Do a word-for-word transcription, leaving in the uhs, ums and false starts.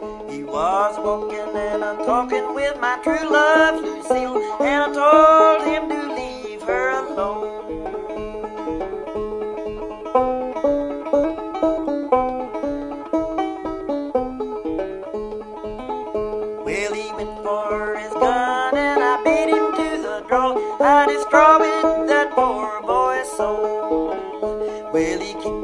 He was walking and a talking with my true love, Lucille, and I told him to leave her alone. Well, he went for his gun and I beat him to the draw. I destroyed that poor boy's soul. Well, he kicked